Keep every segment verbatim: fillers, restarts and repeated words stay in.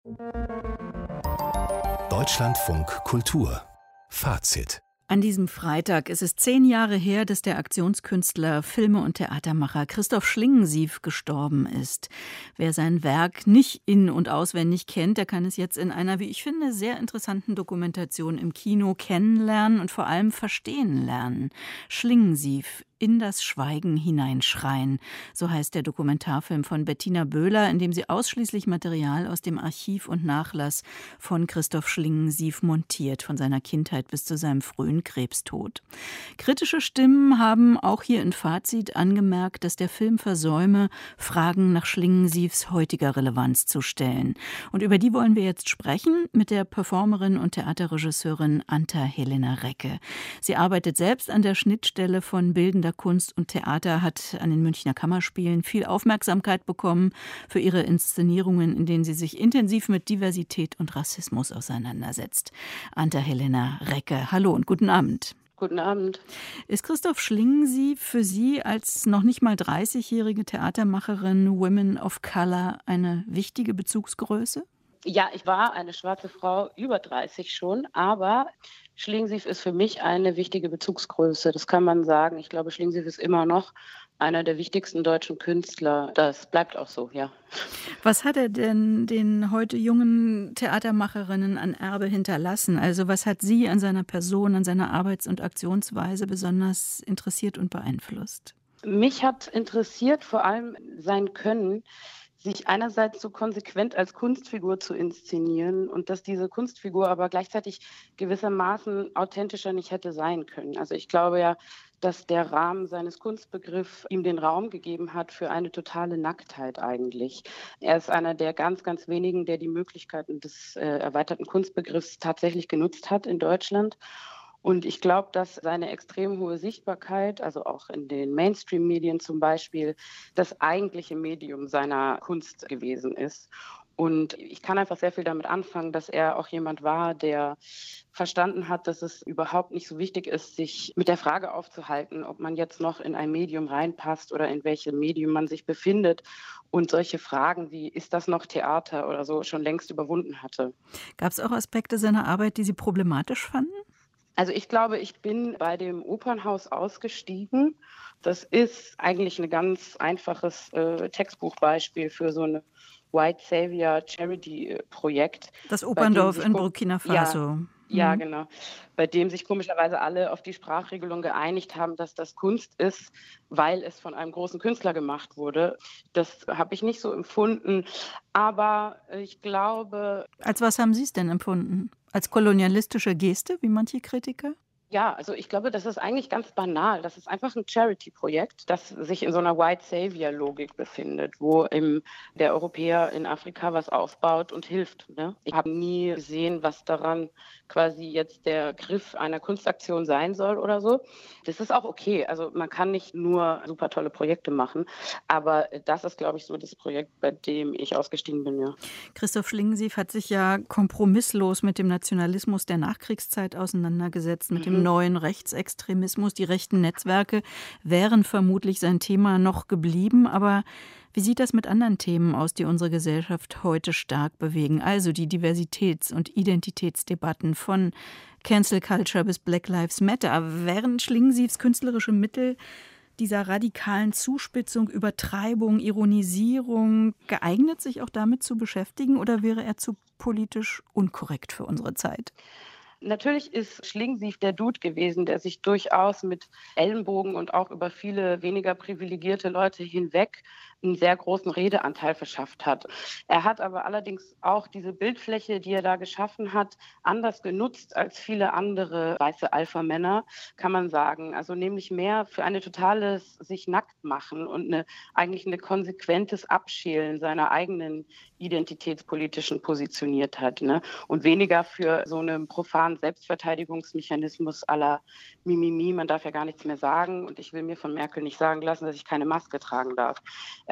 Deutschlandfunk Kultur Fazit. An diesem Freitag ist es zehn Jahre her, dass der Aktionskünstler, Filme- und Theatermacher Christoph Schlingensief gestorben ist. Wer sein Werk nicht in- und auswendig kennt, der kann es jetzt in einer, wie ich finde, sehr interessanten Dokumentation im Kino kennenlernen und vor allem verstehen lernen. Schlingensief. In das Schweigen hineinschreien. So heißt der Dokumentarfilm von Bettina Böhler, in dem sie ausschließlich Material aus dem Archiv und Nachlass von Christoph Schlingensief montiert, von seiner Kindheit bis zu seinem frühen Krebstod. Kritische Stimmen haben auch hier in Fazit angemerkt, dass der Film versäume, Fragen nach Schlingensiefs heutiger Relevanz zu stellen. Und über die wollen wir jetzt sprechen mit der Performerin und Theaterregisseurin Anta Helena Recke. Sie arbeitet selbst an der Schnittstelle von bildender Kunst und Theater, hat an den Münchner Kammerspielen viel Aufmerksamkeit bekommen für ihre Inszenierungen, in denen sie sich intensiv mit Diversität und Rassismus auseinandersetzt. Anta Helena Recke, hallo und guten Abend. Guten Abend. Ist Christoph Schlingensief für Sie als noch nicht mal dreißigjährige Theatermacherin Women of Color eine wichtige Bezugsgröße? Ja, ich war eine schwarze Frau, über dreißig schon, aber Schlingensief ist für mich eine wichtige Bezugsgröße, das kann man sagen. Ich glaube, Schlingensief ist immer noch einer der wichtigsten deutschen Künstler. Das bleibt auch so, ja. Was hat er denn den heute jungen Theatermacherinnen an Erbe hinterlassen? Also was hat Sie an seiner Person, an seiner Arbeits- und Aktionsweise besonders interessiert und beeinflusst? Mich hat interessiert vor allem sein Können, sich einerseits so konsequent als Kunstfigur zu inszenieren und dass diese Kunstfigur aber gleichzeitig gewissermaßen authentischer nicht hätte sein können. Also ich glaube ja, dass der Rahmen seines Kunstbegriffs ihm den Raum gegeben hat für eine totale Nacktheit eigentlich. Er ist einer der ganz, ganz wenigen, der die Möglichkeiten des äh, erweiterten Kunstbegriffs tatsächlich genutzt hat in Deutschland. Und ich glaube, dass seine extrem hohe Sichtbarkeit, also auch in den Mainstream-Medien zum Beispiel, das eigentliche Medium seiner Kunst gewesen ist. Und ich kann einfach sehr viel damit anfangen, dass er auch jemand war, der verstanden hat, dass es überhaupt nicht so wichtig ist, sich mit der Frage aufzuhalten, ob man jetzt noch in ein Medium reinpasst oder in welchem Medium man sich befindet. Und solche Fragen wie, ist das noch Theater oder so, schon längst überwunden hatte. Gab es auch Aspekte seiner Arbeit, die Sie problematisch fanden? Also ich glaube, ich bin bei dem Opernhaus ausgestiegen. Das ist eigentlich ein ganz einfaches äh, Textbuchbeispiel für so ein White Savior Charity-Projekt. Das Operndorf in Burkina Faso. Ja, mhm. ja, genau. Bei dem sich komischerweise alle auf die Sprachregelung geeinigt haben, dass das Kunst ist, weil es von einem großen Künstler gemacht wurde. Das habe ich nicht so empfunden. Aber ich glaube... Als was haben Sie es denn empfunden? Als kolonialistische Geste, wie manche Kritiker? Ja, also ich glaube, das ist eigentlich ganz banal. Das ist einfach ein Charity-Projekt, das sich in so einer White Savior-Logik befindet, wo eben der Europäer in Afrika was aufbaut und hilft. Ne? Ich habe nie gesehen, was daran quasi jetzt der Griff einer Kunstaktion sein soll oder so. Das ist auch okay. Also man kann nicht nur super tolle Projekte machen, aber das ist, glaube ich, so das Projekt, bei dem ich ausgestiegen bin. Ja. Christoph Schlingensief hat sich ja kompromisslos mit dem Nationalismus der Nachkriegszeit auseinandergesetzt, mit dem neuen Rechtsextremismus. Die rechten Netzwerke wären vermutlich sein Thema noch geblieben. Aber wie sieht das mit anderen Themen aus, die unsere Gesellschaft heute stark bewegen? Also die Diversitäts- und Identitätsdebatten von Cancel Culture bis Black Lives Matter. Wären Schlingensiefs künstlerische Mittel dieser radikalen Zuspitzung, Übertreibung, Ironisierung geeignet, sich auch damit zu beschäftigen? Oder wäre er zu politisch unkorrekt für unsere Zeit? Natürlich ist Schlingensief der Dude gewesen, der sich durchaus mit Ellenbogen und auch über viele weniger privilegierte Leute hinweg einen sehr großen Redeanteil verschafft hat. Er hat aber allerdings auch diese Bildfläche, die er da geschaffen hat, anders genutzt als viele andere weiße Alpha-Männer, kann man sagen. Also nämlich mehr für eine totales sich nackt machen und eine, eigentlich ein konsequentes Abschälen seiner eigenen identitätspolitischen Positioniertheit, ne? Und weniger für so einen profanen Selbstverteidigungsmechanismus à la Mimimi, man darf ja gar nichts mehr sagen und ich will mir von Merkel nicht sagen lassen, dass ich keine Maske tragen darf. Er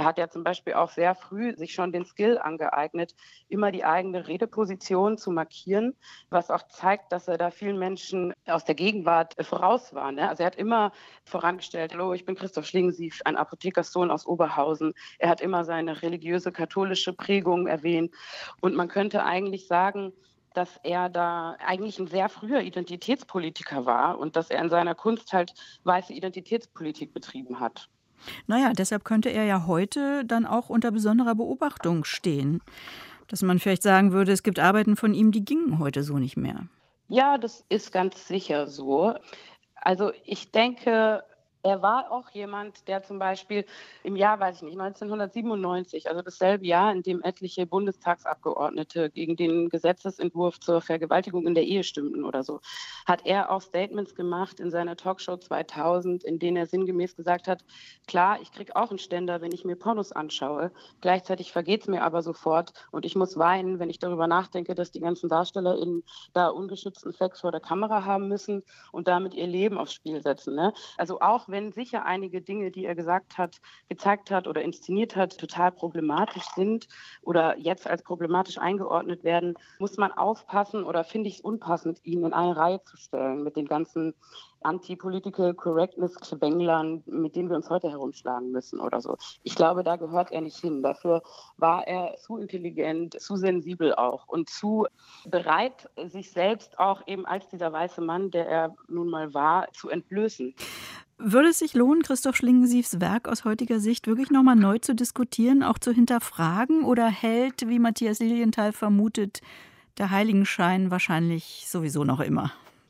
Er hat ja zum Beispiel auch sehr früh sich schon den Skill angeeignet, immer die eigene Redeposition zu markieren, was auch zeigt, dass er da vielen Menschen aus der Gegenwart voraus war. Ne? Also er hat immer vorangestellt, hallo, ich bin Christoph Schlingensief, ein Apothekerssohn aus Oberhausen. Er hat immer seine religiöse katholische Prägung erwähnt. Und man könnte eigentlich sagen, dass er da eigentlich ein sehr früher Identitätspolitiker war und dass er in seiner Kunst halt weiße Identitätspolitik betrieben hat. Naja, deshalb könnte er ja heute dann auch unter besonderer Beobachtung stehen. Dass man vielleicht sagen würde, es gibt Arbeiten von ihm, die gingen heute so nicht mehr. Ja, das ist ganz sicher so. Also ich denke, er war auch jemand, der zum Beispiel im Jahr, weiß ich nicht, neunzehnhundertsiebenundneunzig, also dasselbe Jahr, in dem etliche Bundestagsabgeordnete gegen den Gesetzesentwurf zur Vergewaltigung in der Ehe stimmten oder so, hat er auch Statements gemacht in seiner Talkshow zweitausend, in denen er sinngemäß gesagt hat, klar, ich kriege auch einen Ständer, wenn ich mir Pornos anschaue, gleichzeitig vergeht es mir aber sofort und ich muss weinen, wenn ich darüber nachdenke, dass die ganzen DarstellerInnen da ungeschützten Sex vor der Kamera haben müssen und damit ihr Leben aufs Spiel setzen. Ne? Also auch wenn sicher einige Dinge, die er gesagt hat, gezeigt hat oder inszeniert hat, total problematisch sind oder jetzt als problematisch eingeordnet werden, muss man aufpassen oder finde ich es unpassend, ihn in eine Reihe zu stellen mit den ganzen Anti-Political Correctness-Klebänglern, mit denen wir uns heute herumschlagen müssen oder so. Ich glaube, da gehört er nicht hin. Dafür war er zu intelligent, zu sensibel auch und zu bereit, sich selbst auch eben als dieser weiße Mann, der er nun mal war, zu entblößen. Würde es sich lohnen, Christoph Schlingensiefs Werk aus heutiger Sicht wirklich nochmal neu zu diskutieren, auch zu hinterfragen? Oder hält, wie Matthias Lilienthal vermutet, der Heiligenschein wahrscheinlich sowieso noch immer?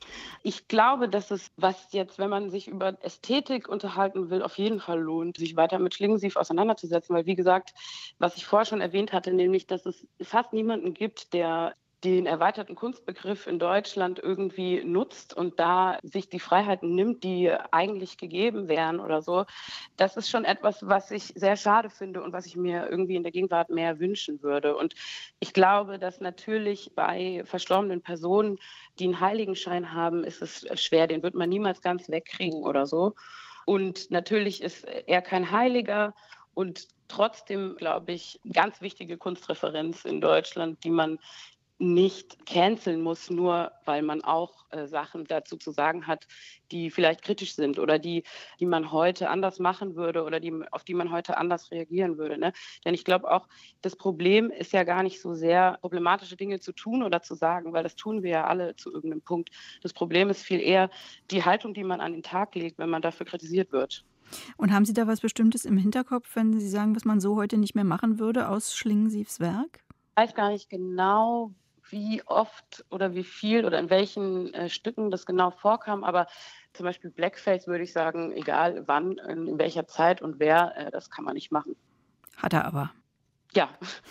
Ich glaube, dass es, was jetzt, wenn man sich über Ästhetik unterhalten will, auf jeden Fall lohnt, sich weiter mit Schlingensief auseinanderzusetzen. Weil, wie gesagt, was ich vorher schon erwähnt hatte, nämlich, dass es fast niemanden gibt, der den erweiterten Kunstbegriff in Deutschland irgendwie nutzt und da sich die Freiheiten nimmt, die eigentlich gegeben wären oder so. Das ist schon etwas, was ich sehr schade finde und was ich mir irgendwie in der Gegenwart mehr wünschen würde. Und ich glaube, dass natürlich bei verstorbenen Personen, die einen Heiligenschein haben, ist es schwer. Den wird man niemals ganz wegkriegen oder so. Und natürlich ist er kein Heiliger und trotzdem, glaube ich, ganz wichtige Kunstreferenz in Deutschland, die man nicht canceln muss, nur weil man auch äh, Sachen dazu zu sagen hat, die vielleicht kritisch sind oder die, die man heute anders machen würde oder die, auf die man heute anders reagieren würde. Ne? Denn ich glaube auch, das Problem ist ja gar nicht so sehr, problematische Dinge zu tun oder zu sagen, weil das tun wir ja alle zu irgendeinem Punkt. Das Problem ist viel eher die Haltung, die man an den Tag legt, wenn man dafür kritisiert wird. Und haben Sie da was Bestimmtes im Hinterkopf, wenn Sie sagen, was man so heute nicht mehr machen würde aus Schlingensiefs Werk? Ich weiß gar nicht genau, wie oft oder wie viel oder in welchen äh, Stücken das genau vorkam. Aber zum Beispiel Blackface würde ich sagen, egal wann, in, in welcher Zeit und wer, äh, das kann man nicht machen. Hat er aber. Ja.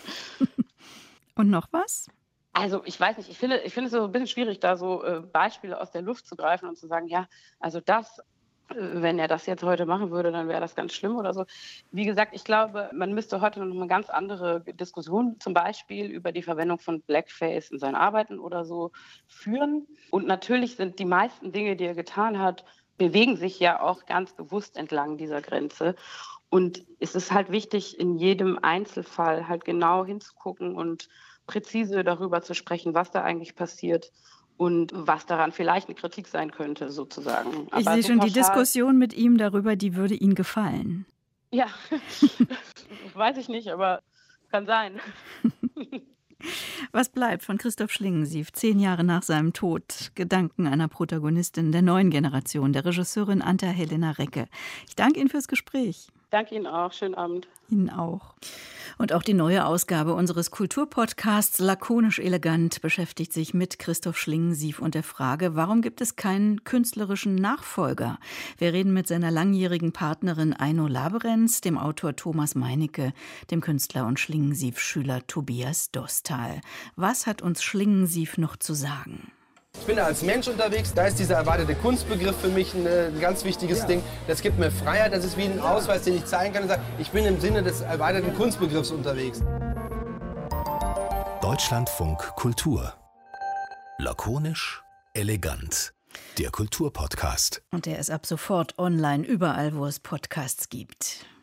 Und noch was? Also ich weiß nicht, ich finde, ich finde es so ein bisschen schwierig, da so äh, Beispiele aus der Luft zu greifen und zu sagen, ja, also das, wenn er das jetzt heute machen würde, dann wäre das ganz schlimm oder so. Wie gesagt, ich glaube, man müsste heute noch eine ganz andere Diskussion zum Beispiel über die Verwendung von Blackface in seinen Arbeiten oder so führen. Und natürlich sind die meisten Dinge, die er getan hat, bewegen sich ja auch ganz bewusst entlang dieser Grenze. Und es ist halt wichtig, in jedem Einzelfall halt genau hinzugucken und präzise darüber zu sprechen, was da eigentlich passiert. Und was daran vielleicht eine Kritik sein könnte, sozusagen. Ich sehe schon, die Diskussion mit ihm darüber, die würde Ihnen gefallen. Ja, weiß ich nicht, aber kann sein. Was bleibt von Christoph Schlingensief, zehn Jahre nach seinem Tod? Gedanken einer Protagonistin der neuen Generation, der Regisseurin Anta-Helena Recke. Ich danke Ihnen fürs Gespräch. Danke Ihnen auch. Schönen Abend. Ihnen auch. Und auch die neue Ausgabe unseres Kulturpodcasts Lakonisch Elegant beschäftigt sich mit Christoph Schlingensief und der Frage, warum gibt es keinen künstlerischen Nachfolger? Wir reden mit seiner langjährigen Partnerin Eino Laberenz, dem Autor Thomas Meinecke, dem Künstler und Schlingensief-Schüler Tobias Dostal. Was hat uns Schlingensief noch zu sagen? Ich bin da als Mensch unterwegs, da ist dieser erweiterte Kunstbegriff für mich ein, ein ganz wichtiges ja. Ding. Das gibt mir Freiheit, das ist wie ein Ausweis, den ich zeigen kann und sage, ich bin im Sinne des erweiterten Kunstbegriffs unterwegs. Deutschlandfunk Kultur. Lakonisch, elegant. Der Kulturpodcast. Und der ist ab sofort online, überall, wo es Podcasts gibt.